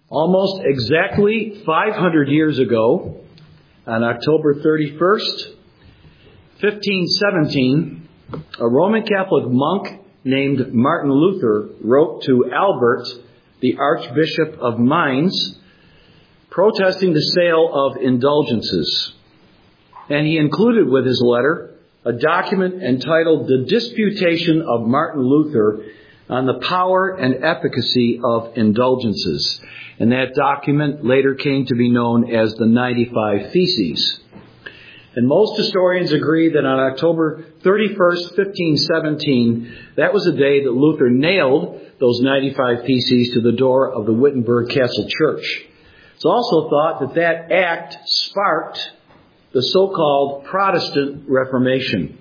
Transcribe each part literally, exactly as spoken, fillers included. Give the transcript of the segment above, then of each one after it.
Almost exactly five hundred years ago, on October thirty-first, fifteen seventeen, a Roman Catholic monk named Martin Luther wrote to Albert, the Archbishop of Mainz, protesting the sale of indulgences. And he included with his letter a document entitled The Disputation of Martin Luther on the Power and Efficacy of Indulgences. And that document later came to be known as the ninety-five Theses. And most historians agree that on October thirty-first, fifteen seventeen, that was the day that Luther nailed those ninety-five Theses to the door of the Wittenberg Castle Church. It's also thought that that act sparked the so-called Protestant Reformation.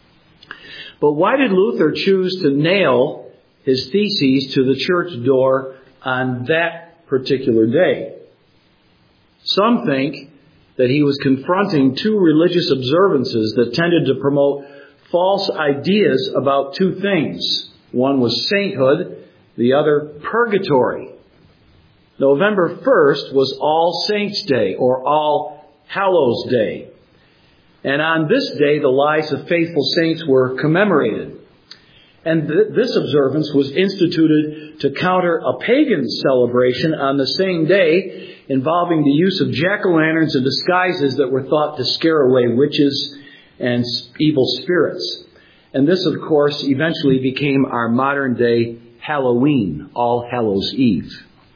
But why did Luther choose to nail his theses to the church door on that particular day? Some think that he was confronting two religious observances that tended to promote false ideas about two things. One was sainthood, the other purgatory. November first was All Saints' Day, or All Hallows' Day. And on this day, the lives of faithful saints were commemorated. And th- this observance was instituted to counter a pagan celebration on the same day involving the use of jack-o'-lanterns and disguises that were thought to scare away witches and evil spirits. And this, of course, eventually became our modern-day Halloween, All Hallows' Eve.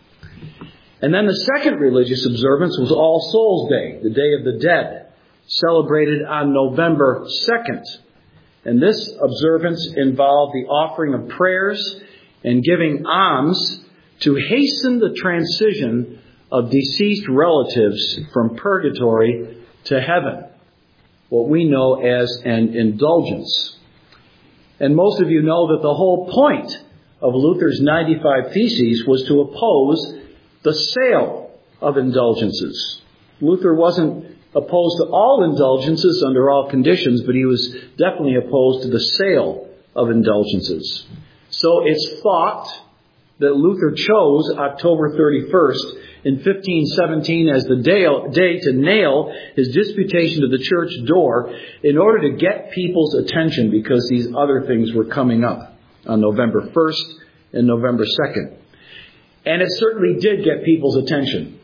And then the second religious observance was All Souls' Day, the Day of the Dead, celebrated on November second. And this observance involved the offering of prayers and giving alms to hasten the transition of deceased relatives from purgatory to heaven, what we know as an indulgence. And most of you know that the whole point of Luther's ninety-five Theses was to oppose the sale of indulgences. Luther wasn't opposed to all indulgences under all conditions, but he was definitely opposed to the sale of indulgences. So it's thought that Luther chose October thirty-first in fifteen seventeen as the day, day to nail his disputation to the church door in order to get people's attention, because these other things were coming up on November first and November second. And it certainly did get people's attention,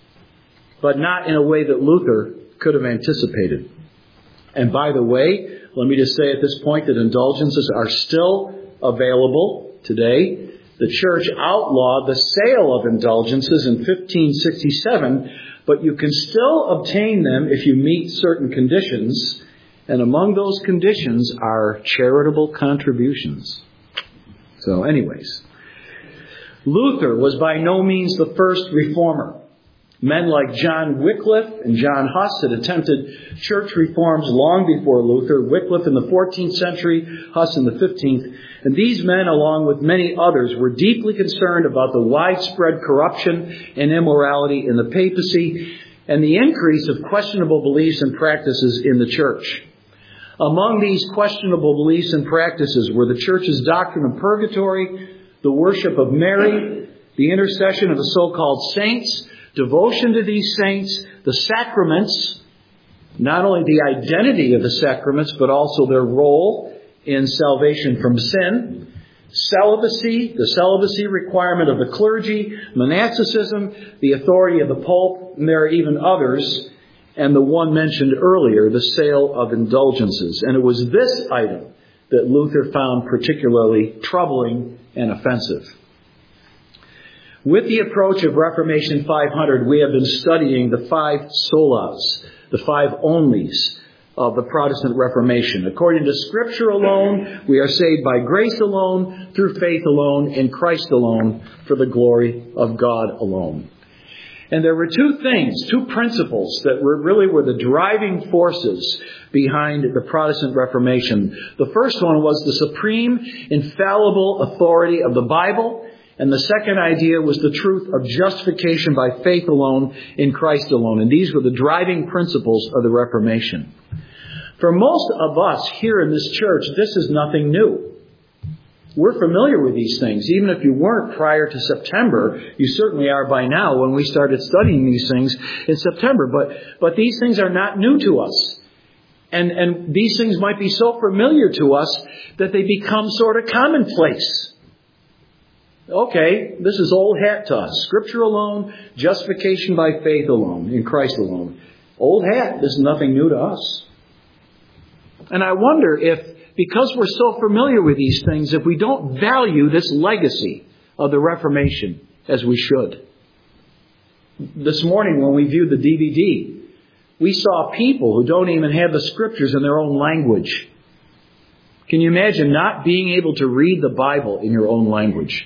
but not in a way that Luther could have anticipated. And by the way, let me just say at this point that indulgences are still available today. The church outlawed the sale of indulgences in fifteen sixty-seven, but you can still obtain them if you meet certain conditions. And among those conditions are charitable contributions. So anyways, Luther was by no means the first reformer. Men like John Wycliffe and John Huss had attempted church reforms long before Luther. Wycliffe in the fourteenth century, Huss in the fifteenth. And these men, along with many others, were deeply concerned about the widespread corruption and immorality in the papacy and the increase of questionable beliefs and practices in the church. Among these questionable beliefs and practices were the church's doctrine of purgatory, the worship of Mary, the intercession of the so-called saints, devotion to these saints, the sacraments, not only the identity of the sacraments, but also their role in salvation from sin, celibacy, the celibacy requirement of the clergy, monasticism, the authority of the Pope, and there are even others, and the one mentioned earlier, the sale of indulgences. And it was this item that Luther found particularly troubling and offensive. With the approach of Reformation five hundred, we have been studying the five solas, the five onlys of the Protestant Reformation. According to Scripture alone, we are saved by grace alone, through faith alone, in Christ alone, for the glory of God alone. And there were two things, two principles that were really were the driving forces behind the Protestant Reformation. The first one was the supreme, infallible authority of the Bible. And the second idea was the truth of justification by faith alone in Christ alone. And these were the driving principles of the Reformation. For most of us here in this church, this is nothing new. We're familiar with these things. Even if you weren't prior to September, you certainly are by now when we started studying these things in September. But, but these things are not new to us. And, and these things might be so familiar to us that they become sort of commonplace. Okay, this is old hat to us. Scripture alone, justification by faith alone, in Christ alone. Old hat, this is nothing new to us. And I wonder if, because we're so familiar with these things, if we don't value this legacy of the Reformation as we should. This morning when we viewed the D V D, we saw people who don't even have the Scriptures in their own language. Can you imagine not being able to read the Bible in your own language?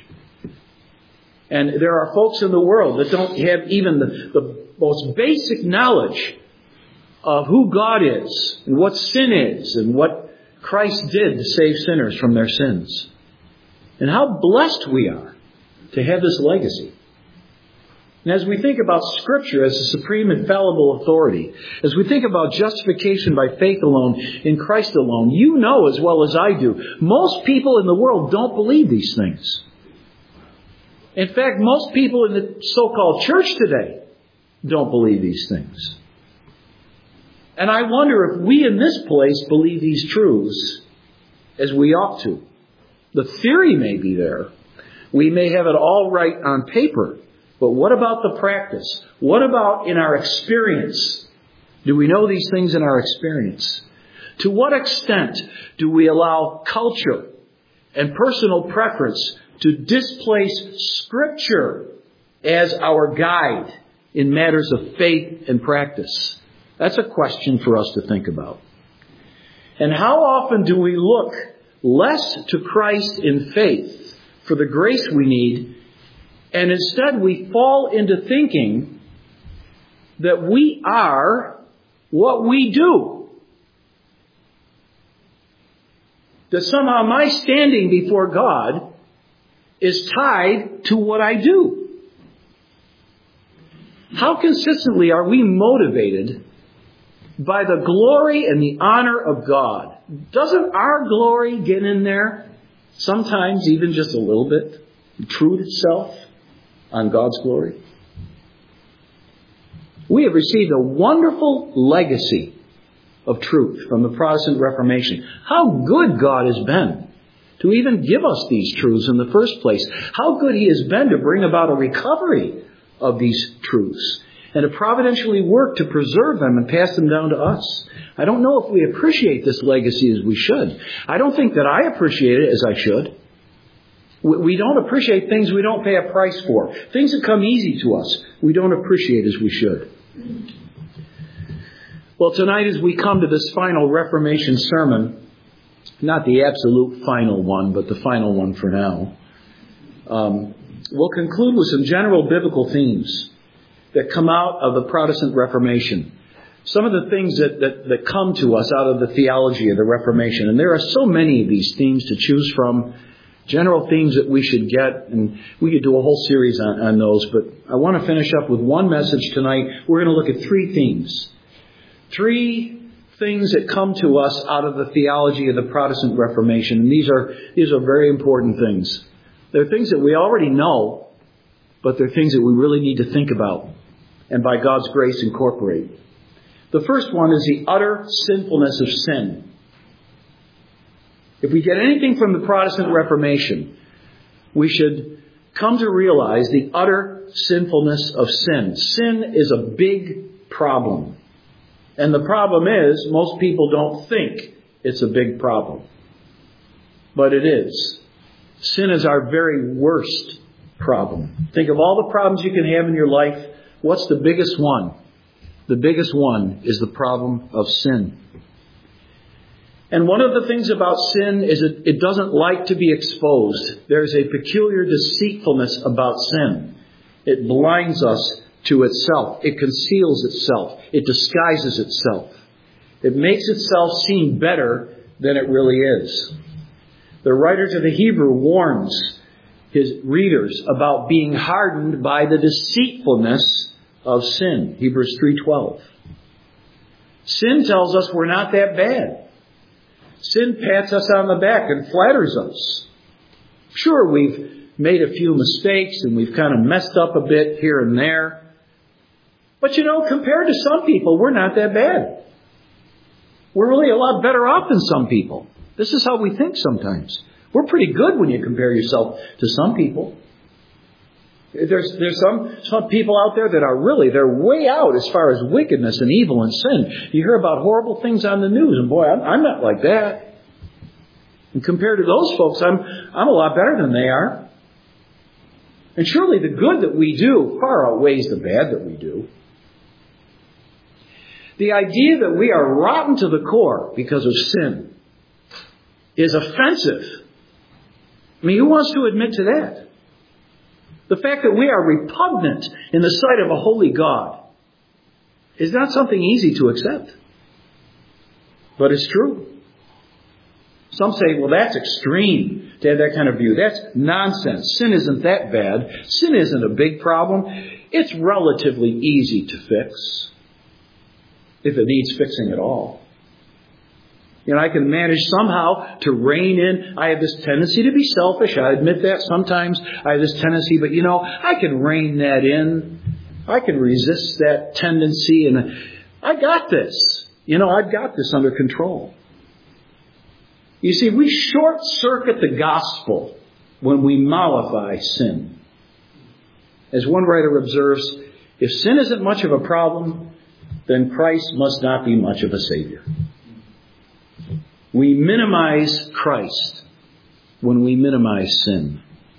And there are folks in the world that don't have even the, the most basic knowledge of who God is and what sin is and what Christ did to save sinners from their sins. And how blessed we are to have this legacy. And as we think about Scripture as the supreme infallible authority, as we think about justification by faith alone, in Christ alone, you know as well as I do, most people in the world don't believe these things. In fact, most people in the so-called church today don't believe these things. And I wonder if we in this place believe these truths as we ought to. The theory may be there. We may have it all right on paper. But what about the practice? What about in our experience? Do we know these things in our experience? To what extent do we allow culture and personal preference to displace Scripture as our guide in matters of faith and practice? That's a question for us to think about. And how often do we look less to Christ in faith for the grace we need, and instead we fall into thinking that we are what we do? That somehow my standing before God is tied to what I do. How consistently are we motivated by the glory and the honor of God? Doesn't our glory get in there? Sometimes even just a little bit. Intrude itself on God's glory. We have received a wonderful legacy of truth from the Protestant Reformation. How good God has been to even give us these truths in the first place. How good He has been to bring about a recovery of these truths and to providentially work to preserve them and pass them down to us. I don't know if we appreciate this legacy as we should. I don't think that I appreciate it as I should. We don't appreciate things we don't pay a price for. Things that come easy to us, we don't appreciate as we should. Well, tonight as we come to this final Reformation sermon, not the absolute final one, but the final one for now, um, we'll conclude with some general biblical themes that come out of the Protestant Reformation. Some of the things that, that, that come to us out of the theology of the Reformation. And there are so many of these themes to choose from. General themes that we should get. And we could do a whole series on, on those. But I want to finish up with one message tonight. We're going to look at three themes. Three things that come to us out of the theology of the Protestant Reformation. And these are, these are very important things. They're things that we already know, but they're things that we really need to think about and by God's grace incorporate. The first one is the utter sinfulness of sin. If we get anything from the Protestant Reformation, we should come to realize the utter sinfulness of sin. Sin is a big problem. And the problem is, most people don't think it's a big problem. But it is. Sin is our very worst problem. Think of all the problems you can have in your life. What's the biggest one? The biggest one is the problem of sin. And one of the things about sin is that it doesn't like to be exposed. There's a peculiar deceitfulness about sin. It blinds us to itself. It conceals itself. It disguises itself. It makes itself seem better than it really is. The writer to the Hebrew warns his readers about being hardened by the deceitfulness of sin. Hebrews three twelve. Sin tells us we're not that bad. Sin pats us on the back and flatters us. Sure, we've made a few mistakes and we've kind of messed up a bit here and there. But you know, compared to some people, we're not that bad. We're really a lot better off than some people. This is how we think sometimes. We're pretty good when you compare yourself to some people. There's there's some some people out there that are really, they're way out as far as wickedness and evil and sin. You hear about horrible things on the news, and boy, I'm, I'm not like that. And compared to those folks, I'm I'm a lot better than they are. And surely the good that we do far outweighs the bad that we do. The idea that we are rotten to the core because of sin is offensive. I mean, who wants to admit to that? The fact that we are repugnant in the sight of a holy God is not something easy to accept. But it's true. Some say, well, that's extreme to have that kind of view. That's nonsense. Sin isn't that bad. Sin isn't a big problem. It's relatively easy to fix, if it needs fixing at all. You know, I can manage somehow to rein in. I have this tendency to be selfish. I admit that sometimes. I have this tendency, but you know, I can rein that in. I can resist that tendency, and I got this. You know, I've got this under control. You see, we short-circuit the gospel when we mollify sin. As one writer observes, if sin isn't much of a problem, then Christ must not be much of a Savior. We minimize Christ when we minimize sin.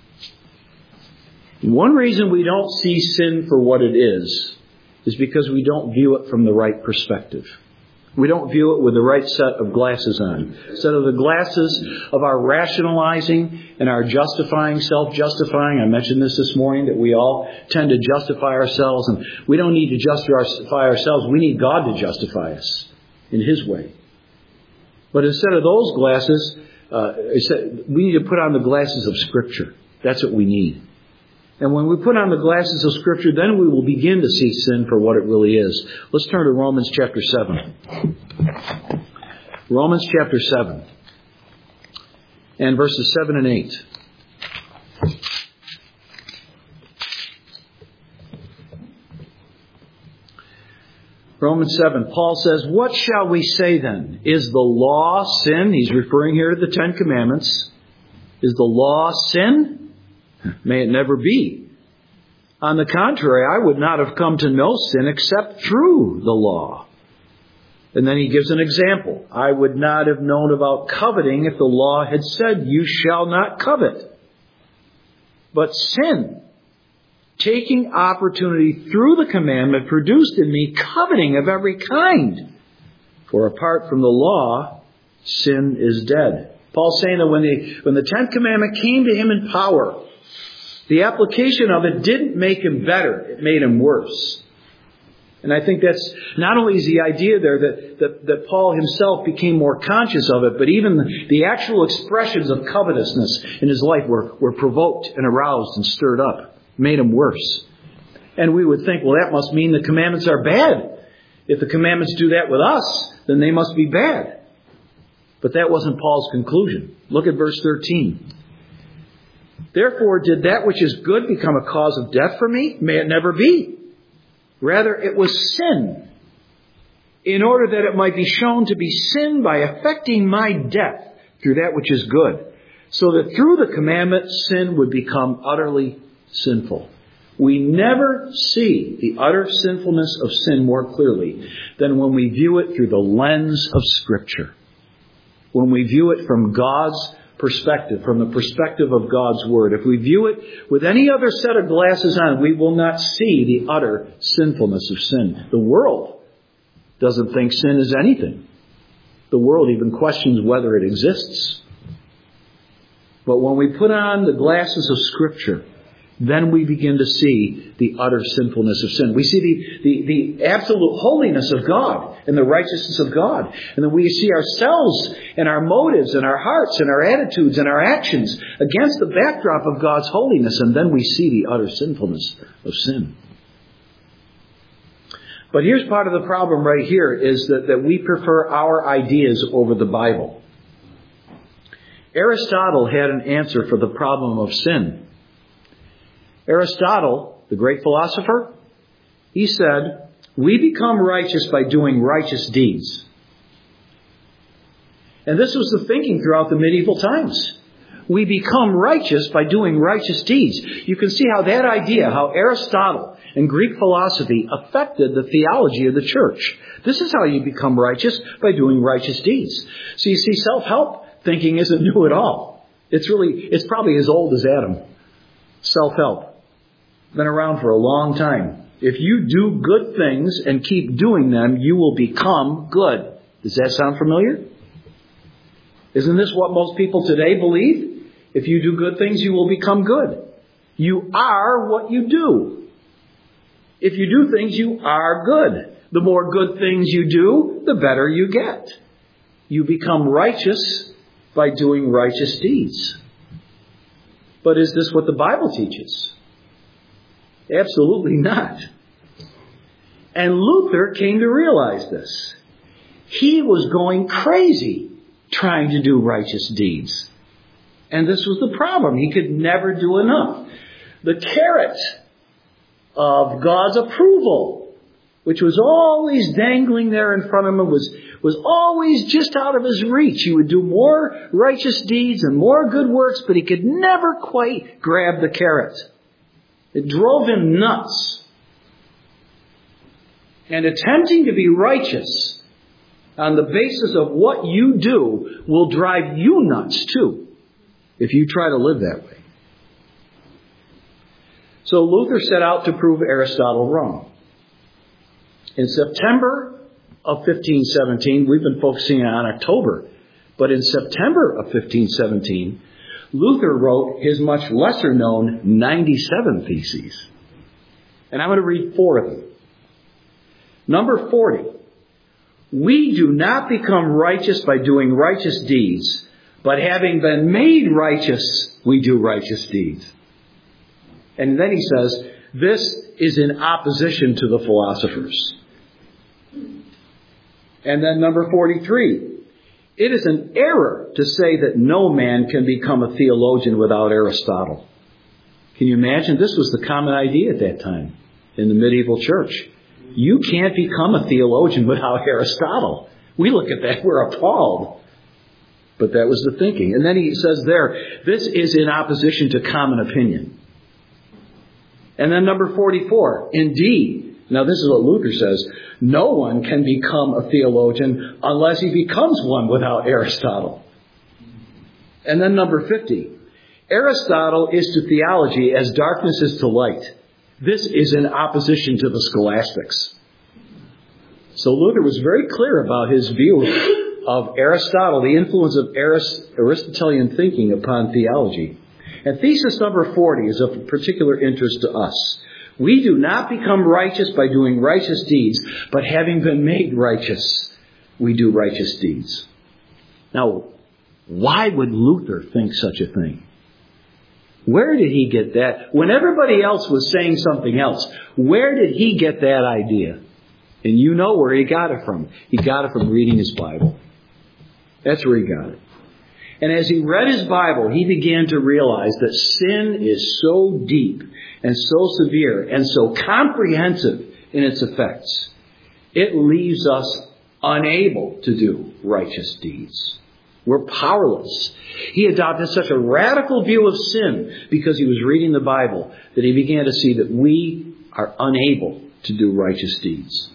One reason we don't see sin for what it is is because we don't view it from the right perspective. We don't view it with the right set of glasses on. Instead of the glasses of our rationalizing and our justifying, self-justifying. I mentioned this this morning, that we all tend to justify ourselves, and we don't need to justify ourselves. We need God to justify us in His way. But instead of those glasses, uh, we need to put on the glasses of Scripture. That's what we need. And when we put on the glasses of Scripture, then we will begin to see sin for what it really is. Let's turn to Romans chapter seven. Romans chapter seven. And verses seven and eight. Romans seven, Paul says, what shall we say then? Is the law sin? He's referring here to the Ten Commandments. Is the law sin? May it never be. On the contrary, I would not have come to know sin except through the law. And then he gives an example. I would not have known about coveting if the law had said, you shall not covet. But sin, taking opportunity through the commandment, produced in me coveting of every kind. For apart from the law, sin is dead. Paul's saying that when the, when the tenth commandment came to him in power, the application of it didn't make him better. It made him worse. And I think that's not only is the idea there that, that, that Paul himself became more conscious of it, but even the, the actual expressions of covetousness in his life were, were provoked and aroused and stirred up. Made him worse. And we would think, well, that must mean the commandments are bad. If the commandments do that with us, then they must be bad. But that wasn't Paul's conclusion. Look at verse thirteen. Therefore, did that which is good become a cause of death for me? May it never be. Rather, it was sin, in order that it might be shown to be sin by affecting my death through that which is good, so that through the commandment, sin would become utterly sinful. We never see the utter sinfulness of sin more clearly than when we view it through the lens of Scripture. When we view it from God's perspective, from the perspective of God's Word. If we view it with any other set of glasses on, we will not see the utter sinfulness of sin. The world doesn't think sin is anything. The world even questions whether it exists. But when we put on the glasses of Scripture, then we begin to see the utter sinfulness of sin. We see the, the, the absolute holiness of God and the righteousness of God. And then we see ourselves and our motives and our hearts and our attitudes and our actions against the backdrop of God's holiness. And then we see the utter sinfulness of sin. But here's part of the problem right here is that, that we prefer our ideas over the Bible. Aristotle had an answer for the problem of sin. Aristotle, the great philosopher, he said, we become righteous by doing righteous deeds. And this was the thinking throughout the medieval times. We become righteous by doing righteous deeds. You can see how that idea, how Aristotle and Greek philosophy affected the theology of the church. This is how you become righteous, by doing righteous deeds. So you see, self-help thinking isn't new at all. It's really, it's probably as old as Adam. Self-help. Been around for a long time. If you do good things and keep doing them, you will become good. Does that sound familiar? Isn't this what most people today believe? If you do good things, you will become good. You are what you do. If you do things, you are good. The more good things you do, the better you get. You become righteous by doing righteous deeds. But is this what the Bible teaches? Absolutely not. And Luther came to realize this. He was going crazy trying to do righteous deeds. And this was the problem. He could never do enough. The carrot of God's approval, which was always dangling there in front of him, was, was always just out of his reach. He would do more righteous deeds and more good works, but he could never quite grab the carrot. It drove him nuts. And attempting to be righteous on the basis of what you do will drive you nuts too, if you try to live that way. So Luther set out to prove Aristotle wrong. In September of fifteen seventeen, we've been focusing on October, but in September of fifteen seventeen, Luther wrote his much lesser known ninety-seven Theses. And I'm going to read four of them. Number forty. We do not become righteous by doing righteous deeds, but having been made righteous, we do righteous deeds. And then he says, this is in opposition to the philosophers. And then number forty-three. It is an error to say that no man can become a theologian without Aristotle. Can you imagine? This was the common idea at that time in the medieval church. You can't become a theologian without Aristotle. We look at that, we're appalled. But that was the thinking. And then he says there, this is in opposition to common opinion. And then number forty-four, indeed, now this is what Luther says, no one can become a theologian unless he becomes one without Aristotle. And then number fifty, Aristotle is to theology as darkness is to light. This is in opposition to the scholastics. So Luther was very clear about his view of Aristotle, the influence of Aristotelian thinking upon theology. And thesis number forty is of particular interest to us. We do not become righteous by doing righteous deeds, but having been made righteous, we do righteous deeds. Now, why would Luther think such a thing? Where did he get that? When everybody else was saying something else, where did he get that idea? And you know where he got it from. He got it from reading his Bible. That's where he got it. And as he read his Bible, he began to realize that sin is so deep and so severe and so comprehensive in its effects, it leaves us unable to do righteous deeds. We're powerless. He adopted such a radical view of sin because he was reading the Bible that he began to see that we are unable to do righteous deeds.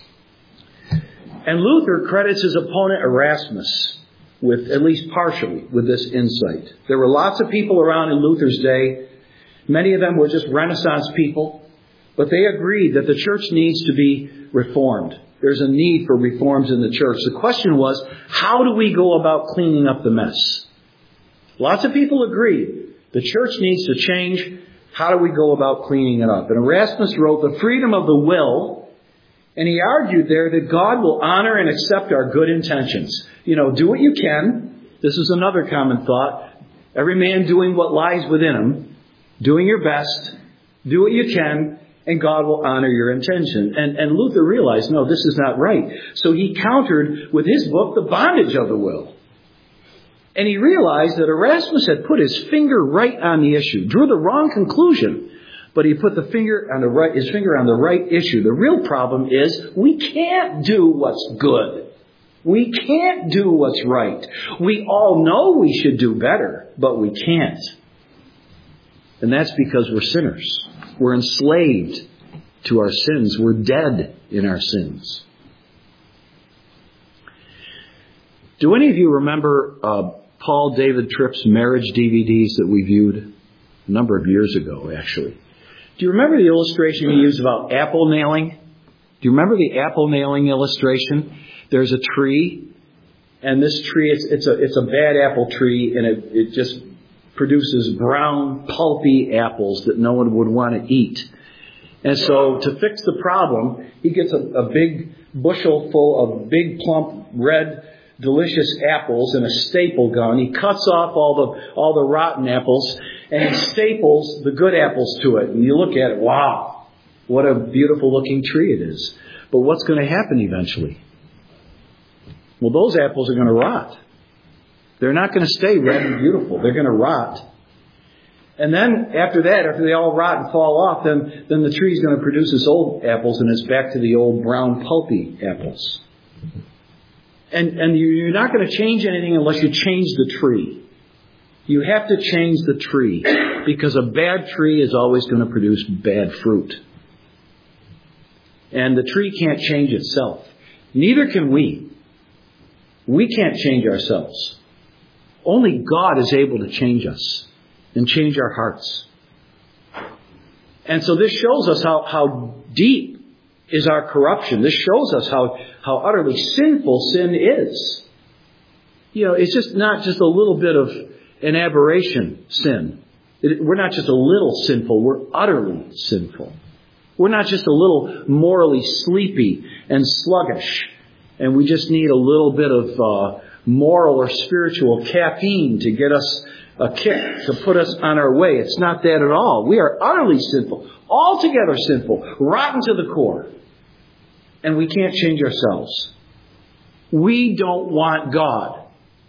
And Luther credits his opponent Erasmus with, at least partially, with this insight. There were lots of people around in Luther's day. Many of them were just Renaissance people, but they agreed that the church needs to be reformed. There's a need for reforms in the church. The question was, how do we go about cleaning up the mess? Lots of people agreed. The church needs to change. How do we go about cleaning it up? And Erasmus wrote, the freedom of the will, and he argued there that God will honor and accept our good intentions. You know, do what you can. This is another common thought. Every man doing what lies within him, doing your best, do what you can, and God will honor your intention. And, and Luther realized, no, this is not right. So he countered with his book, The Bondage of the Will. And he realized that Erasmus had put his finger right on the issue, drew the wrong conclusion, but he put the finger on the right, his finger on the right issue. The real problem is we can't do what's good. We can't do what's right. We all know we should do better, but we can't. And that's because we're sinners. We're enslaved to our sins. We're dead in our sins. Do any of you remember uh, Paul David Tripp's marriage D V Ds that we viewed a number of years ago, actually? Do you remember the illustration he used about apple nailing? Do you remember the apple nailing illustration? There's a tree, and this tree, it's, it's, a, it's a bad apple tree, and it, it just produces brown, pulpy apples that no one would want to eat. And so to fix the problem, he gets a, a big bushel full of big, plump, red, delicious apples and a staple gun. He cuts off all the all the rotten apples and he staples the good apples to it. And you look at it, wow, what a beautiful looking tree it is. But what's going to happen eventually? Well, those apples are going to rot. They're not going to stay red and beautiful. They're going to rot. And then after that, after they all rot and fall off, then, then the tree's going to produce its old apples and it's back to the old brown pulpy apples. And, and you're not going to change anything unless you change the tree. You have to change the tree because a bad tree is always going to produce bad fruit. And the tree can't change itself. Neither can we. We can't change ourselves. Only God is able to change us and change our hearts. And so this shows us how, how deep is our corruption. This shows us how, how utterly sinful sin is. You know, it's just not just a little bit of an aberration sin. It, we're not just a little sinful. We're utterly sinful. We're not just a little morally sleepy and sluggish. And we just need a little bit of uh, moral or spiritual caffeine to get us a kick, to put us on our way. It's not that at all. We are utterly sinful, altogether sinful, rotten to the core. And we can't change ourselves. We don't want God.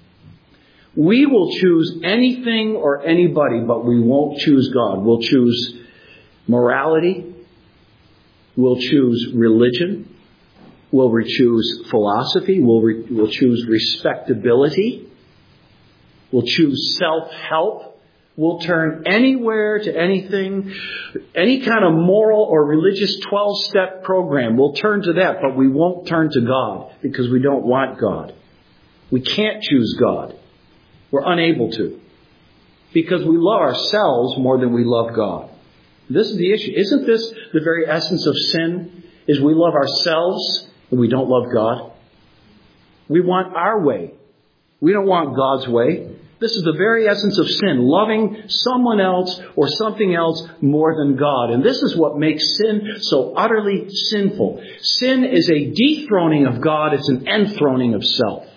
We will choose anything or anybody, but we won't choose God. We'll choose morality. We'll choose religion. We'll choose philosophy. We'll, re- we'll choose respectability. We'll choose self-help. We'll turn anywhere to anything, any kind of moral or religious twelve-step program. We'll turn to that, but we won't turn to God because we don't want God. We can't choose God. We're unable to because we love ourselves more than we love God. This is the issue. Isn't this the very essence of sin? Is we love ourselves and we don't love God? We want our way. We don't want God's way. This is the very essence of sin, loving someone else or something else more than God. And this is what makes sin so utterly sinful. Sin is a dethroning of God. It's an enthroning of self.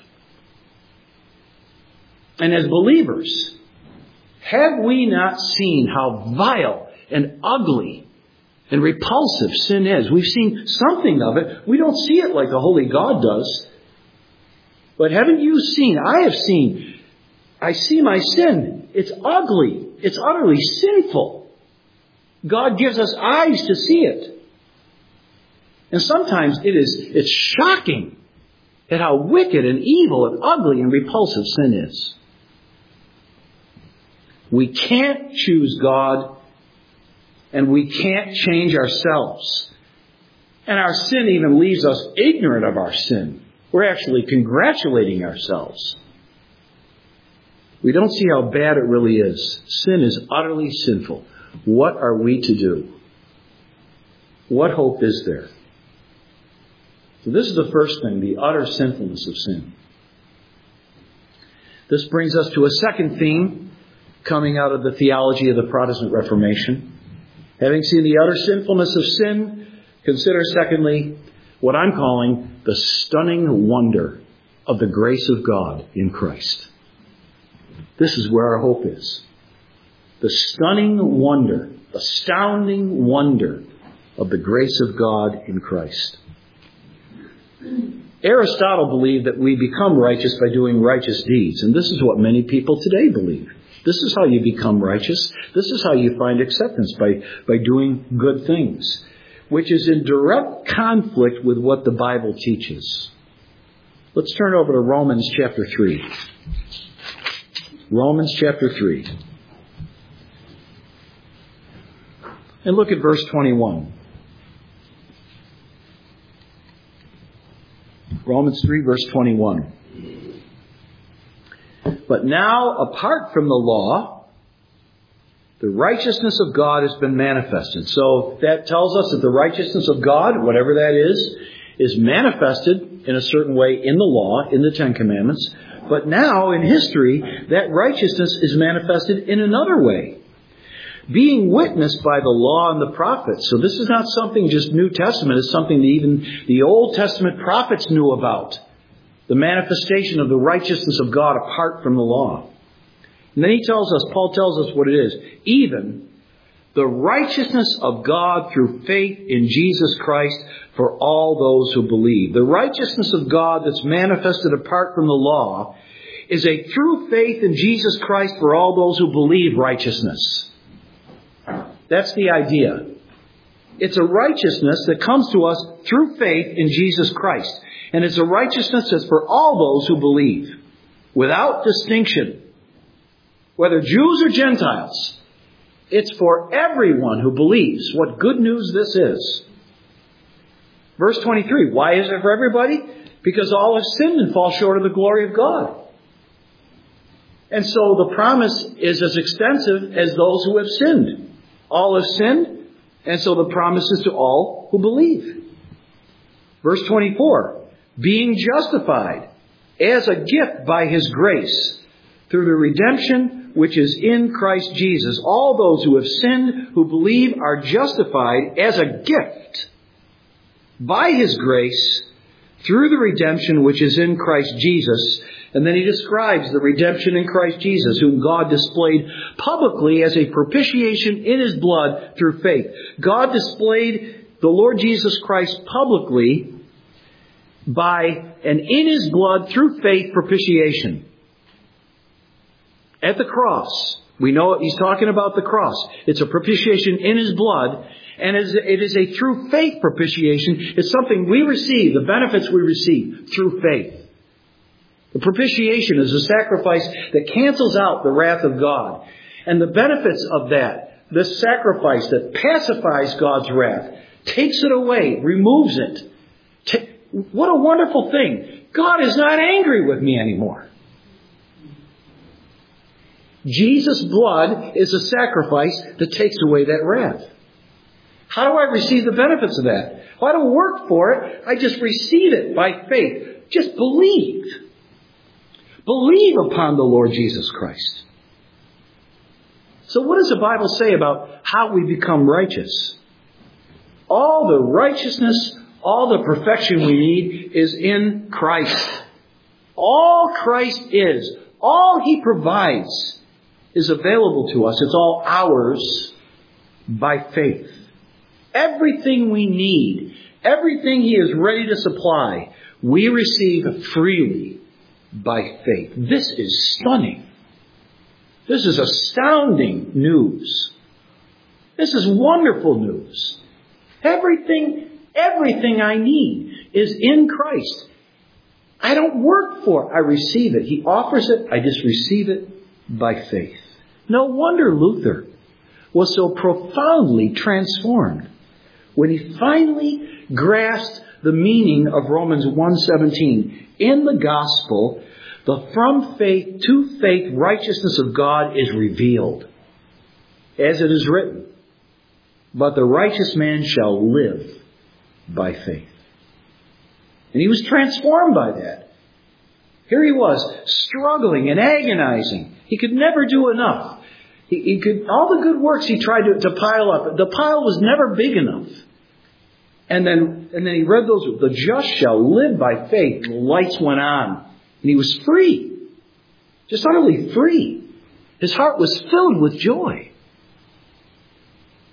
And as believers, have we not seen how vile and ugly and repulsive sin is? We've seen something of it. We don't see it like the holy God does. But haven't you seen? I have seen. I see my sin. It's ugly. It's utterly sinful. God gives us eyes to see it. And sometimes it is, it's shocking at how wicked and evil and ugly and repulsive sin is. We can't choose God and we can't change ourselves. And our sin even leaves us ignorant of our sin. We're actually congratulating ourselves. We don't see how bad it really is. Sin is utterly sinful. What are we to do? What hope is there? So this is the first thing, the utter sinfulness of sin. This brings us to a second theme coming out of the theology of the Protestant Reformation. Having seen the utter sinfulness of sin, consider secondly what I'm calling the stunning wonder of the grace of God in Christ. This is where our hope is. The stunning wonder, astounding wonder of the grace of God in Christ. Aristotle believed that we become righteous by doing righteous deeds. And this is what many people today believe. This is how you become righteous. This is how you find acceptance, by, by doing good things, which is in direct conflict with what the Bible teaches. Let's turn over to Romans chapter three. Romans chapter three. And look at verse twenty-one. Romans three, verse twenty-one. But now, apart from the law, the righteousness of God has been manifested. So that tells us that the righteousness of God, whatever that is, is manifested in a certain way in the law, in the Ten Commandments. But now, in history, that righteousness is manifested in another way, being witnessed by the law and the prophets. So this is not something just New Testament. It's something that even the Old Testament prophets knew about. The manifestation of the righteousness of God apart from the law. And then he tells us, Paul tells us what it is. Even the righteousness of God through faith in Jesus Christ for all those who believe. The righteousness of God that's manifested apart from the law is a true faith in Jesus Christ for all those who believe righteousness. That's the idea. It's a righteousness that comes to us through faith in Jesus Christ. And it's a righteousness that's for all those who believe, without distinction, whether Jews or Gentiles. It's for everyone who believes. What good news this is. Verse twenty-three, why is it for everybody? Because all have sinned and fall short of the glory of God. And so the promise is as extensive as those who have sinned. All have sinned, and so the promise is to all who believe. Verse twenty-four, being justified as a gift by His grace through the redemption which is in Christ Jesus. All those who have sinned, who believe, are justified as a gift by His grace through the redemption which is in Christ Jesus. And then he describes the redemption in Christ Jesus, whom God displayed publicly as a propitiation in His blood through faith. God displayed the Lord Jesus Christ publicly by an in His blood through faith propitiation. At the cross. We know he's talking about the cross. It's a propitiation in His blood. And it is a through faith propitiation. It's something we receive, the benefits we receive through faith. The propitiation is a sacrifice that cancels out the wrath of God. And the benefits of that, this sacrifice that pacifies God's wrath, takes it away, removes it. What a wonderful thing. God is not angry with me anymore. Jesus' blood is a sacrifice that takes away that wrath. How do I receive the benefits of that? Well, I don't work for it. I just receive it by faith. Just believe. Believe upon the Lord Jesus Christ. So what does the Bible say about how we become righteous? All the righteousness, all the perfection we need is in Christ. All Christ is, all He provides is available to us. It's all ours by faith. Everything we need, everything He is ready to supply, we receive freely by faith. This is stunning. This is astounding news. This is wonderful news. Everything, everything I need is in Christ. I don't work for it. I receive it. He offers it. I just receive it by faith. No wonder Luther was so profoundly transformed when he finally grasped the meaning of Romans one seventeen. In the gospel, the from faith to faith righteousness of God is revealed. As it is written, but the righteous man shall live by faith. And he was transformed by that. Here he was, struggling and agonizing. He could never do enough. He, he could, all the good works he tried to, to pile up, the pile was never big enough. And then, and then he read those, the just shall live by faith. The lights went on. And he was free. Just utterly free. His heart was filled with joy.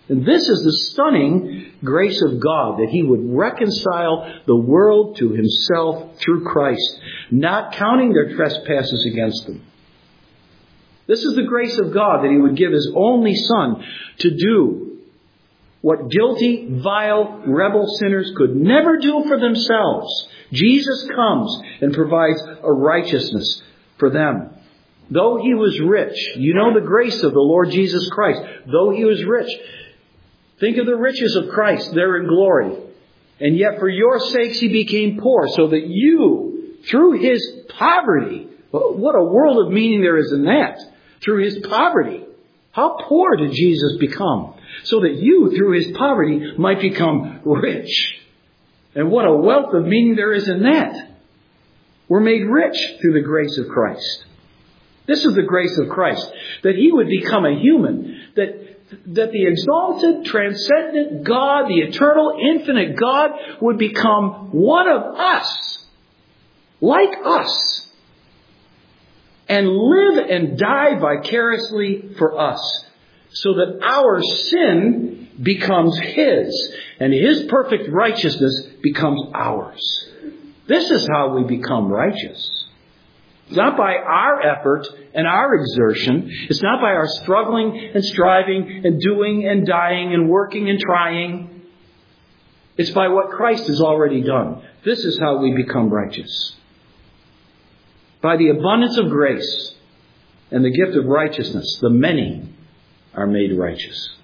And this is the stunning grace of God, that He would reconcile the world to Himself through Christ, not counting their trespasses against them. This is the grace of God, that He would give His only Son to do what guilty, vile, rebel sinners could never do for themselves. Jesus comes and provides a righteousness for them. Though He was rich, you know the grace of the Lord Jesus Christ. Though He was rich, think of the riches of Christ there in glory. And yet for your sakes He became poor, so that you, through His poverty, what a world of meaning there is in that. Through His poverty. How poor did Jesus become? So that you, through His poverty, might become rich. And what a wealth of meaning there is in that. We're made rich through the grace of Christ. This is the grace of Christ. That He would become a human. That That the exalted, transcendent God, the eternal, infinite God, would become one of us. Like us. And live and die vicariously for us. So that our sin becomes His. And His perfect righteousness becomes ours. This is how we become righteous. It's not by our effort and our exertion. It's not by our struggling and striving and doing and dying and working and trying. It's by what Christ has already done. This is how we become righteous. By the abundance of grace and the gift of righteousness, the many are made righteous.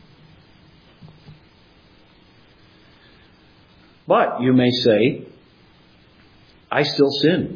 But, you may say, I still sin.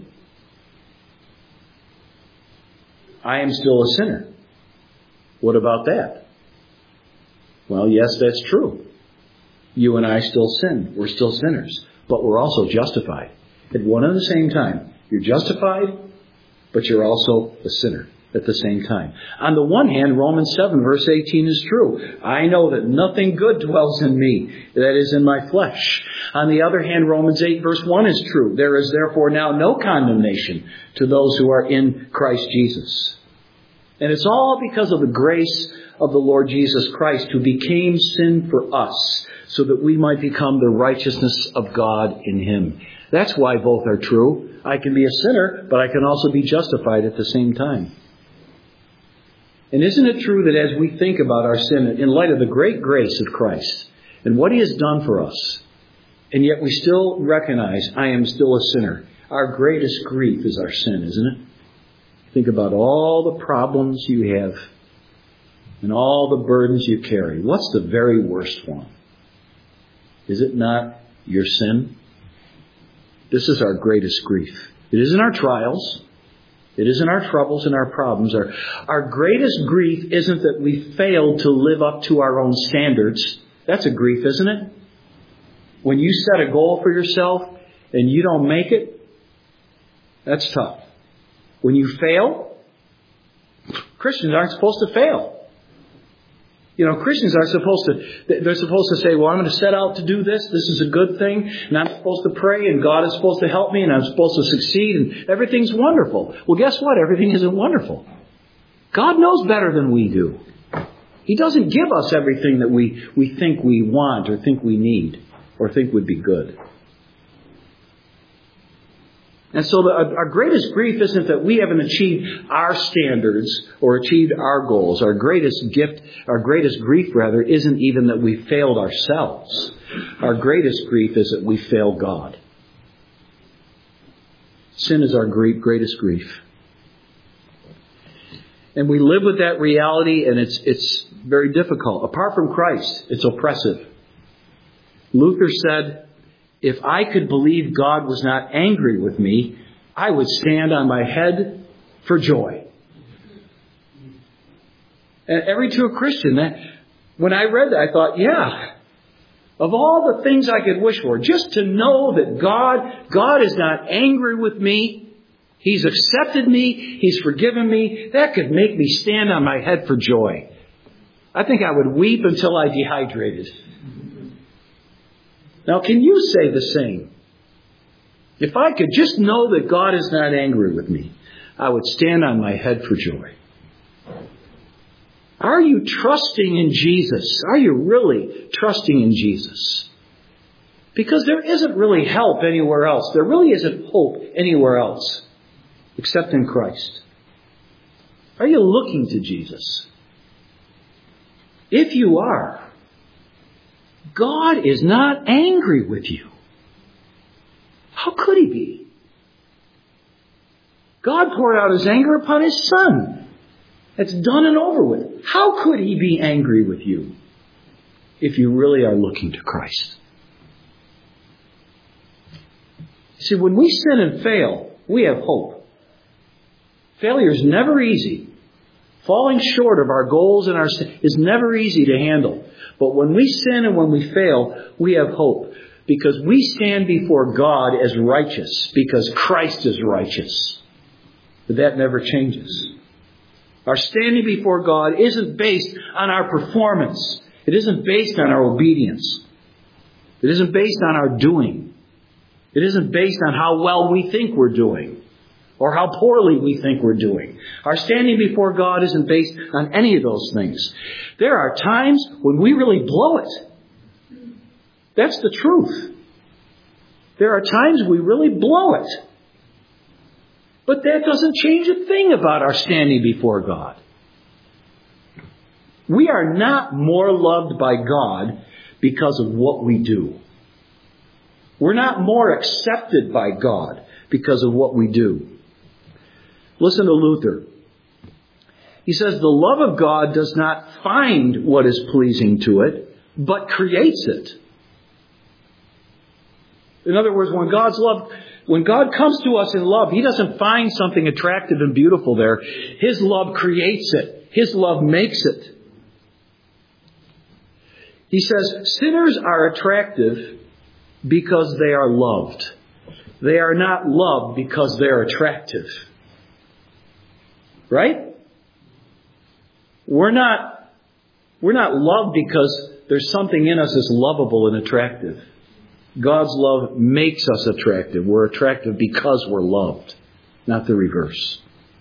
I am still a sinner. What about that? Well, yes, that's true. You and I still sin. We're still sinners. But we're also justified. At one and the same time. You're justified, but you're also a sinner at the same time. On the one hand, Romans seven verse eighteen is true. I know that nothing good dwells in me, that is in my flesh. On the other hand, Romans eight verse one is true. There is therefore now no condemnation to those who are in Christ Jesus. And it's all because of the grace of the Lord Jesus Christ, who became sin for us, so that we might become the righteousness of God in Him. That's why both are true. I can be a sinner, but I can also be justified at the same time. And isn't it true that as we think about our sin in light of the great grace of Christ and what He has done for us, and yet we still recognize I am still a sinner. Our greatest grief is our sin, isn't it? Think about all the problems you have and all the burdens you carry. What's the very worst one? Is it not your sin? This is our greatest grief. It isn't our trials. It isn't our troubles and our problems. Our, our greatest grief isn't that we failed to live up to our own standards. That's a grief, isn't it? When you set a goal for yourself and you don't make it, that's tough. When you fail, Christians aren't supposed to fail. You know, Christians are supposed to, they're supposed to say, well, I'm going to set out to do this. This is a good thing. And I'm supposed to pray and God is supposed to help me and I'm supposed to succeed and everything's wonderful. Well, guess what? Everything isn't wonderful. God knows better than we do. He doesn't give us everything that we, we think we want or think we need or think would be good. And so the, our greatest grief isn't that we haven't achieved our standards or achieved our goals. Our greatest gift, our greatest grief rather, isn't even that we failed ourselves. Our greatest grief is that we failed God. Sin is our great, greatest grief. And we live with that reality, and it's it's very difficult. Apart from Christ, it's oppressive. Luther said, if I could believe God was not angry with me, I would stand on my head for joy. And every true Christian, that when I read that, I thought, yeah, of all the things I could wish for, just to know that God, God is not angry with me, He's accepted me, He's forgiven me, that could make me stand on my head for joy. I think I would weep until I dehydrated. Now, can you say the same? If I could just know that God is not angry with me, I would stand on my head for joy. Are you trusting in Jesus? Are you really trusting in Jesus? Because there isn't really help anywhere else. There really isn't hope anywhere else except in Christ. Are you looking to Jesus? If you are, God is not angry with you. How could He be? God poured out His anger upon His Son. It's done and over with. How could He be angry with you if you really are looking to Christ? See, when we sin and fail, we have hope. Failure is never easy. Falling short of our goals and our sin is never easy to handle. But when we sin and when we fail, we have hope. Because we stand before God as righteous. Because Christ is righteous. But that never changes. Our standing before God isn't based on our performance. It isn't based on our obedience. It isn't based on our doing. It isn't based on how well we think we're doing. Or how poorly we think we're doing. Our standing before God isn't based on any of those things. There are times when we really blow it. That's the truth. There are times we really blow it. But that doesn't change a thing about our standing before God. We are not more loved by God because of what we do. We're not more accepted by God because of what we do. Listen to Luther. He says, the love of God does not find what is pleasing to it, but creates it. In other words, when God's love, when God comes to us in love, He doesn't find something attractive and beautiful there. His love creates it. His love makes it. He says, sinners are attractive because they are loved. They are not loved because they're attractive. Right? We're not, we're not loved because there's something in us that's lovable and attractive. God's love makes us attractive. We're attractive because we're loved, not the reverse.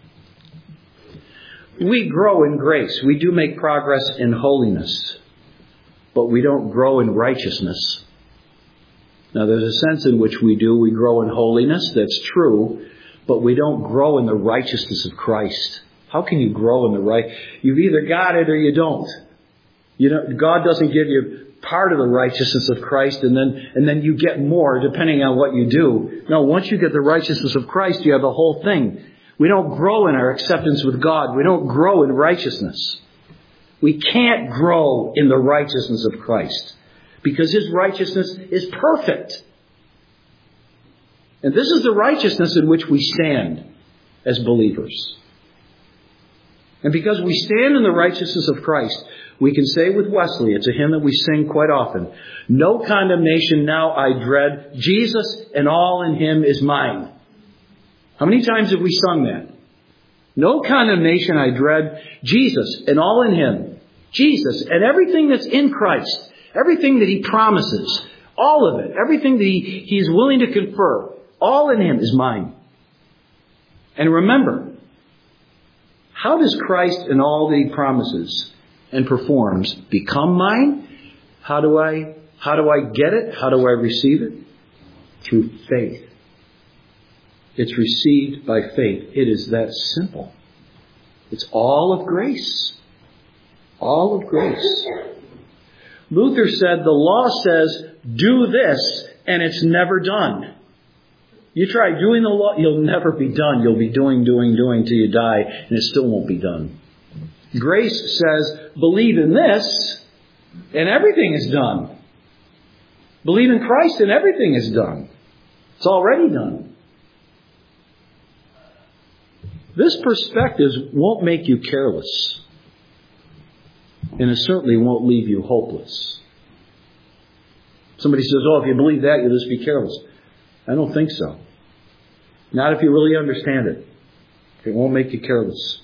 We grow in grace. We do make progress in holiness, but we don't grow in righteousness. Now, there's a sense in which we do. We grow in holiness. That's true. But we don't grow in the righteousness of Christ. How can you grow in the right? You've either got it or you don't. You know, God doesn't give you part of the righteousness of Christ and then and then you get more depending on what you do. No, once you get the righteousness of Christ, you have the whole thing. We don't grow in our acceptance with God. We don't grow in righteousness. We can't grow in the righteousness of Christ because His righteousness is perfect. And this is the righteousness in which we stand as believers. And because we stand in the righteousness of Christ, we can say with Wesley, it's a hymn that we sing quite often, no condemnation now I dread, Jesus and all in Him is mine. How many times have we sung that? No condemnation I dread, Jesus and all in Him. Jesus and everything that's in Christ, everything that He promises, all of it, everything that He, he is willing to confer, all in Him is mine. And remember, how does Christ and all that He promises and performs become mine? How do I, how do I get it? How do I receive it? Through faith. It's received by faith. It is that simple. It's all of grace. All of grace. Luther said the law says, do this, and it's never done. You try doing the law, you'll never be done. You'll be doing, doing, doing till you die, and it still won't be done. Grace says, believe in this, and everything is done. Believe in Christ, and everything is done. It's already done. This perspective won't make you careless. And it certainly won't leave you hopeless. Somebody says, oh, if you believe that, you'll just be careless. I don't think so. Not if you really understand it. It won't make you careless.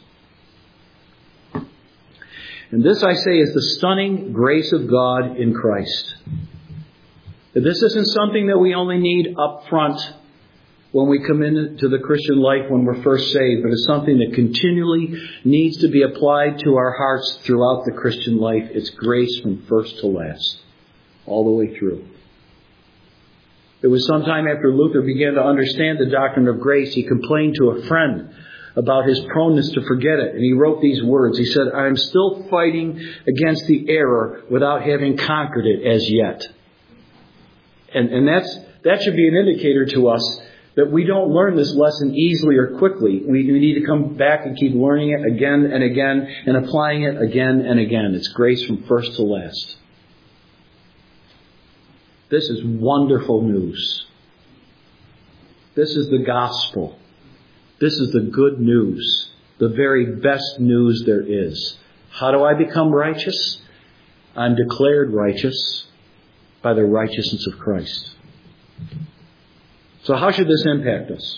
And this, I say, is the stunning grace of God in Christ. That this isn't something that we only need up front when we come into the Christian life when we're first saved, but it's something that continually needs to be applied to our hearts throughout the Christian life. It's grace from first to last, all the way through. It was sometime after Luther began to understand the doctrine of grace, he complained to a friend about his proneness to forget it. And he wrote these words. He said, "I am still fighting against the error without having conquered it as yet." And, and that's, that should be an indicator to us that we don't learn this lesson easily or quickly. We, we need to come back and keep learning it again and again and applying it again and again. It's grace from first to last. This is wonderful news. This is the gospel. This is the good news. The very best news there is. How do I become righteous? I'm declared righteous by the righteousness of Christ. So how should this impact us?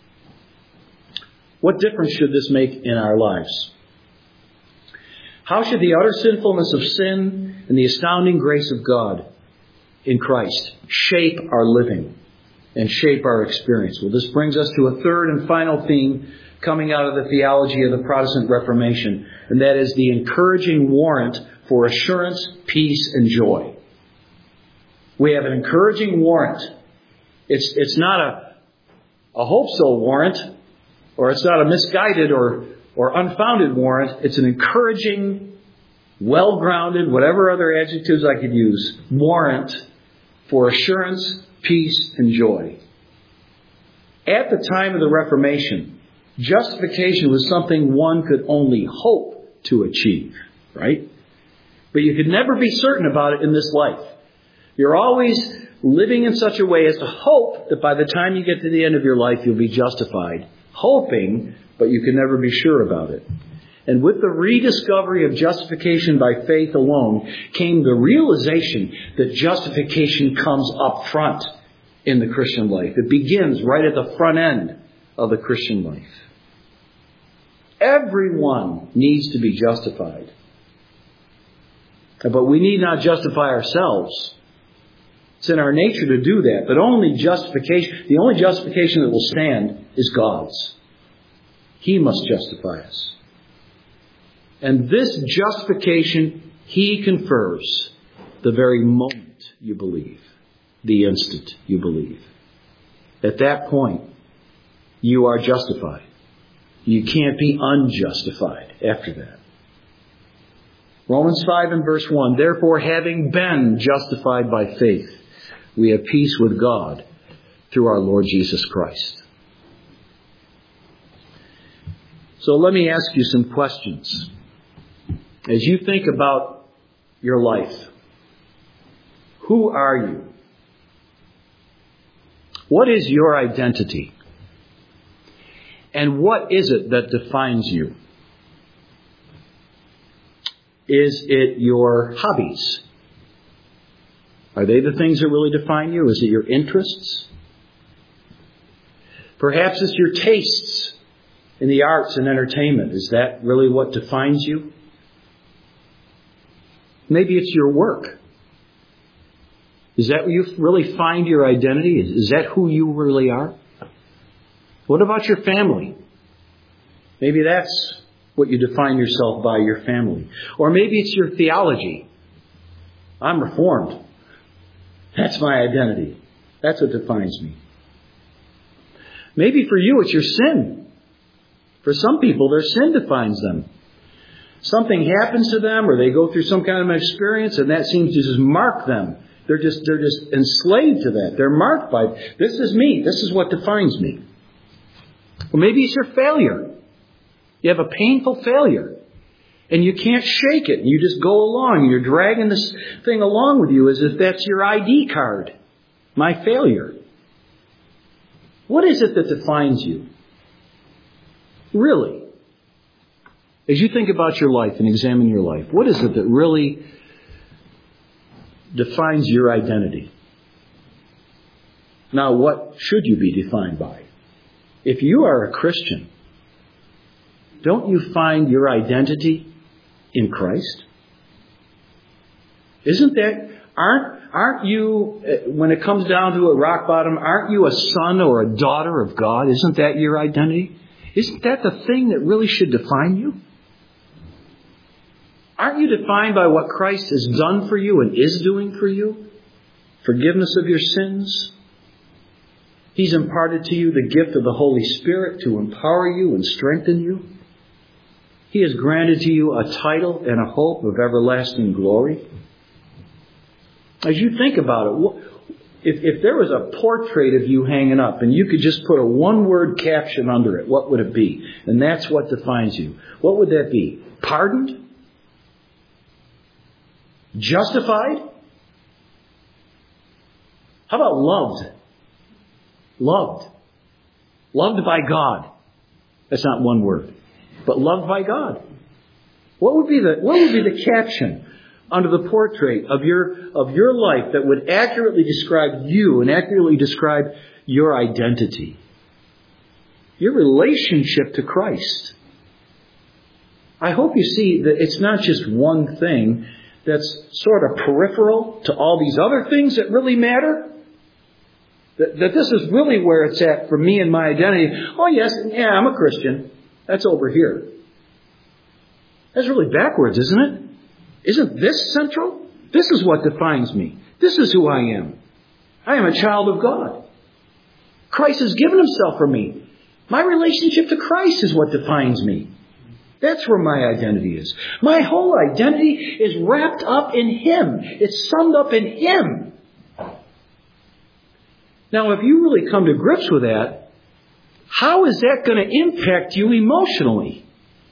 What difference should this make in our lives? How should the utter sinfulness of sin and the astounding grace of God in Christ shape our living and shape our experience? Well, this brings us to a third and final theme coming out of the theology of the Protestant Reformation, and that is the encouraging warrant for assurance, peace, and joy. We have an encouraging warrant. It's it's not a, a hope-so warrant, or it's not a misguided or, or unfounded warrant. It's an encouraging, well-grounded, whatever other adjectives I could use, warrant for assurance, peace, and joy. At the time of the Reformation, justification was something one could only hope to achieve, right? But you could never be certain about it in this life. You're always living in such a way as to hope that by the time you get to the end of your life, you'll be justified. Hoping, but you can never be sure about it. And with the rediscovery of justification by faith alone came the realization that justification comes up front in the Christian life. It begins right at the front end of the Christian life. Everyone needs to be justified. But we need not justify ourselves. It's in our nature to do that. But only justification, the only justification that will stand is God's. He must justify us. And this justification He confers the very moment you believe. The instant you believe. At that point, you are justified. You can't be unjustified after that. Romans five and verse one, "Therefore, having been justified by faith, we have peace with God through our Lord Jesus Christ." So let me ask you some questions. As you think about your life, who are you? What is your identity? And what is it that defines you? Is it your hobbies? Are they the things that really define you? Is it your interests? Perhaps it's your tastes in the arts and entertainment. Is that really what defines you? Maybe it's your work. Is that where you really find your identity? Is that who you really are? What about your family? Maybe that's what you define yourself by, your family. Or maybe it's your theology. I'm Reformed. That's my identity. That's what defines me. Maybe for you it's your sin. For some people, their sin defines them. Something happens to them or they go through some kind of an experience and that seems to just mark them. They're just, they're just enslaved to that. They're marked by, this is me. This is what defines me. Or maybe it's your failure. You have a painful failure. And you can't shake it. You just go along. You're dragging this thing along with you as if that's your I D card. My failure. What is it that defines you? Really? As you think about your life and examine your life, what is it that really defines your identity? Now, what should you be defined by? If you are a Christian, don't you find your identity in Christ? Isn't that, aren't, aren't you, when it comes down to a rock bottom, aren't you a son or a daughter of God? Isn't that your identity? Isn't that the thing that really should define you? Aren't you defined by what Christ has done for you and is doing for you? Forgiveness of your sins. He's imparted to you the gift of the Holy Spirit to empower you and strengthen you. He has granted to you a title and a hope of everlasting glory. As you think about it, if, if there was a portrait of you hanging up and you could just put a one-word caption under it, what would it be? And that's what defines you. What would that be? Pardoned? Justified? How about loved? Loved. Loved by God. That's not one word. But loved by God. What would be the what would be the caption under the portrait of your of your life that would accurately describe you and accurately describe your identity? Your relationship to Christ. I hope you see that it's not just one thing that's sort of peripheral to all these other things that really matter. That, that this is really where it's at for me and my identity. Oh yes, yeah, I'm a Christian. That's over here. That's really backwards, isn't it? Isn't this central? This is what defines me. This is who I am. I am a child of God. Christ has given himself for me. My relationship to Christ is what defines me. That's where my identity is. My whole identity is wrapped up in Him. It's summed up in Him. Now, if you really come to grips with that, how is that going to impact you emotionally?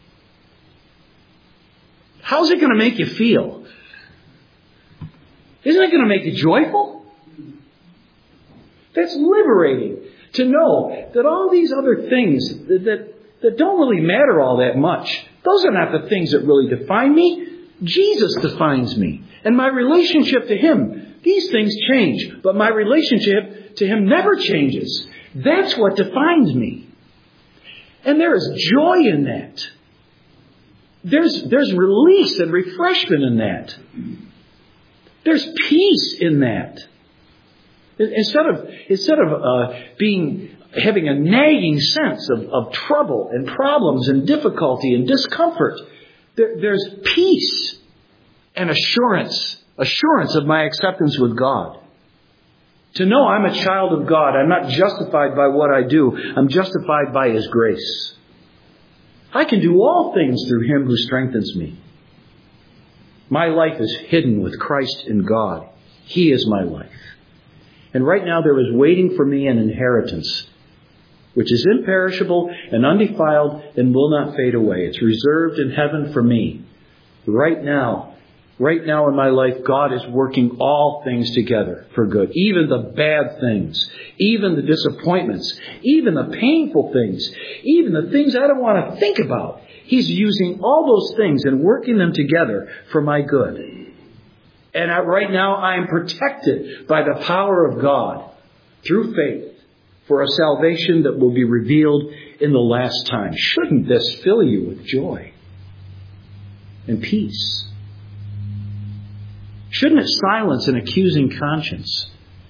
How's it going to make you feel? Isn't it going to make you joyful? That's liberating to know that all these other things that, that, that don't really matter all that much, those are not the things that really define me. Jesus defines me. And my relationship to Him, these things change, but my relationship to Him never changes. That's what defines me. And there is joy in that. There's, there's release and refreshment in that. There's peace in that. Instead of, instead of uh, being, having a nagging sense of, of trouble and problems and difficulty and discomfort, there, there's peace and assurance, assurance of my acceptance with God. To know I'm a child of God. I'm not justified by what I do. I'm justified by His grace. I can do all things through Him who strengthens me. My life is hidden with Christ in God. He is my life. And right now there is waiting for me an inheritance, which is imperishable and undefiled and will not fade away. It's reserved in heaven for me. Right now, right now in my life, God is working all things together for good. Even the bad things, even the disappointments, even the painful things, even the things I don't want to think about. He's using all those things and working them together for my good. And I, right now I am protected by the power of God through faith for a salvation that will be revealed in the last time. Shouldn't this fill you with joy and peace? Shouldn't it silence an accusing conscience?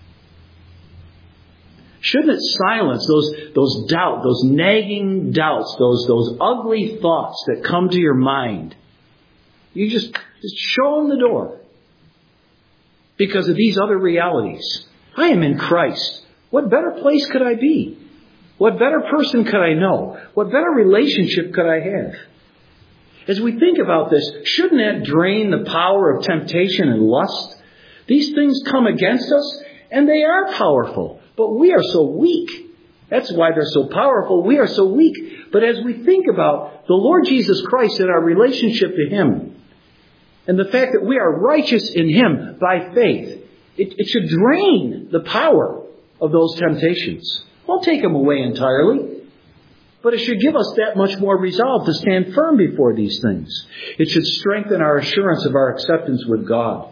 Shouldn't it silence those, those doubts, those nagging doubts, those, those ugly thoughts that come to your mind? You just, just show them the door. Because of these other realities. I am in Christ. What better place could I be? What better person could I know? What better relationship could I have? As we think about this, shouldn't that drain the power of temptation and lust? These things come against us, and they are powerful. But we are so weak. That's why they're so powerful. We are so weak. But as we think about the Lord Jesus Christ and our relationship to Him, and the fact that we are righteous in Him by faith, it, it should drain the power of those temptations. Won't take them away entirely. But it should give us that much more resolve to stand firm before these things. It should strengthen our assurance of our acceptance with God.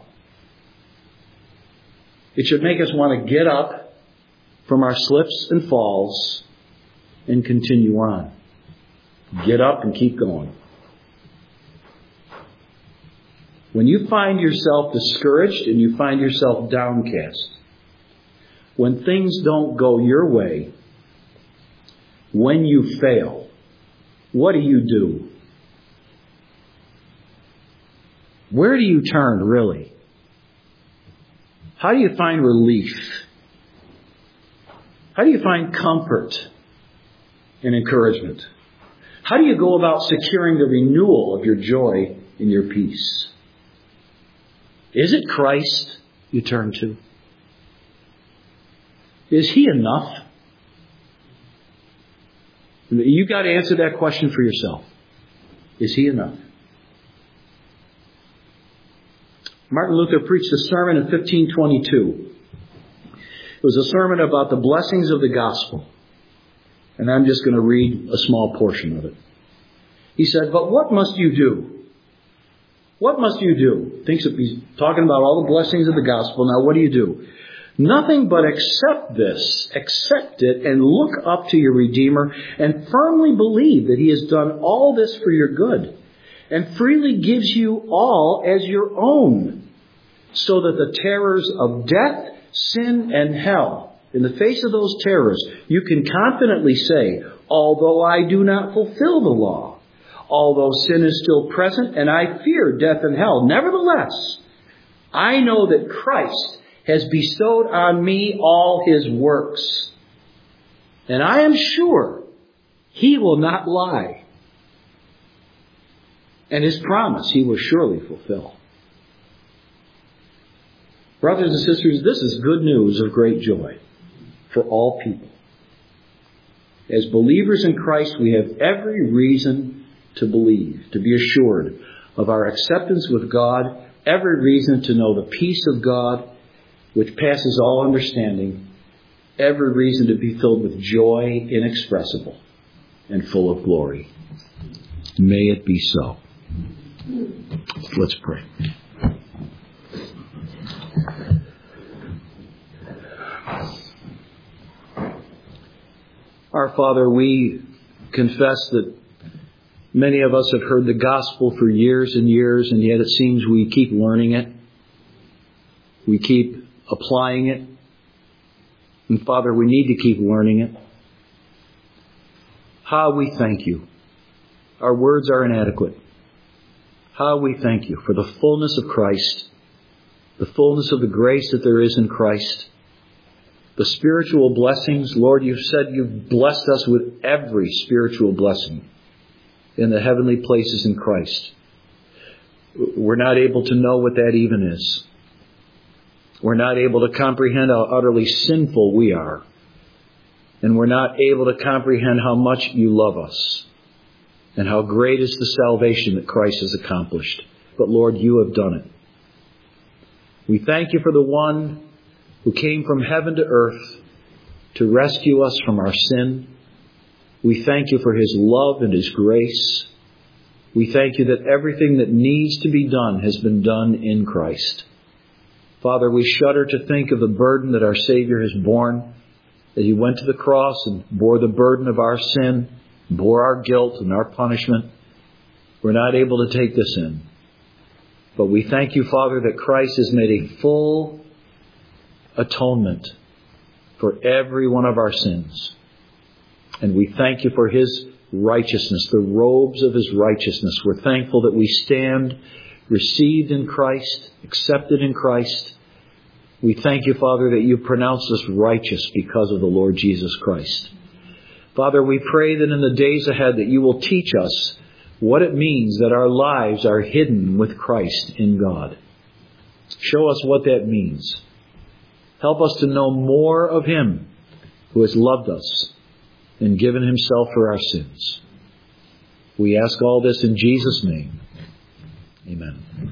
It should make us want to get up from our slips and falls and continue on. Get up and keep going. When you find yourself discouraged and you find yourself downcast, when things don't go your way, when you fail, what do you do? Where do you turn, really? How do you find relief? How do you find comfort and encouragement? How do you go about securing the renewal of your joy and your peace? Is it Christ you turn to? Is He enough? You've got to answer that question for yourself. Is He enough? Martin Luther preached a sermon in fifteen twenty-two. It was a sermon about the blessings of the gospel. And I'm just going to read a small portion of it. He said, "But what must you do? What must you do?" Thinks of, he's talking about all the blessings of the gospel. Now, what do you do? "Nothing but accept this, accept it, and look up to your Redeemer, and firmly believe that He has done all this for your good, and freely gives you all as your own, so that the terrors of death, sin, and hell, in the face of those terrors, you can confidently say, although I do not fulfill the law, although sin is still present, and I fear death and hell, nevertheless, I know that Christ has bestowed on me all His works. And I am sure He will not lie. And His promise He will surely fulfill." Brothers and sisters, this is good news of great joy for all people. As believers in Christ, we have every reason to believe, to be assured of our acceptance with God, every reason to know the peace of God, which passes all understanding, every reason to be filled with joy inexpressible and full of glory. May it be so. Let's pray. Our Father, we confess that many of us have heard the gospel for years and years, and yet it seems we keep learning it. We keep applying it. And Father, we need to keep learning it. How we thank You. Our words are inadequate. How we thank You for the fullness of Christ, the fullness of the grace that there is in Christ, the spiritual blessings. Lord, You've said You've blessed us with every spiritual blessing in the heavenly places in Christ. We're not able to know what that even is. We're not able to comprehend how utterly sinful we are. And we're not able to comprehend how much You love us and how great is the salvation that Christ has accomplished. But Lord, You have done it. We thank You for the one who came from heaven to earth to rescue us from our sin. We thank You for His love and His grace. We thank You that everything that needs to be done has been done in Christ. Father, we shudder to think of the burden that our Savior has borne, that He went to the cross and bore the burden of our sin, bore our guilt and our punishment. We're not able to take this in. But we thank You, Father, that Christ has made a full atonement for every one of our sins. And we thank You for His righteousness, the robes of His righteousness. We're thankful that we stand received in Christ, accepted in Christ. We thank You, Father, that You pronounced us righteous because of the Lord Jesus Christ. Father, we pray that in the days ahead that You will teach us what it means that our lives are hidden with Christ in God. Show us what that means. Help us to know more of Him who has loved us and given Himself for our sins. We ask all this in Jesus' name. Amen.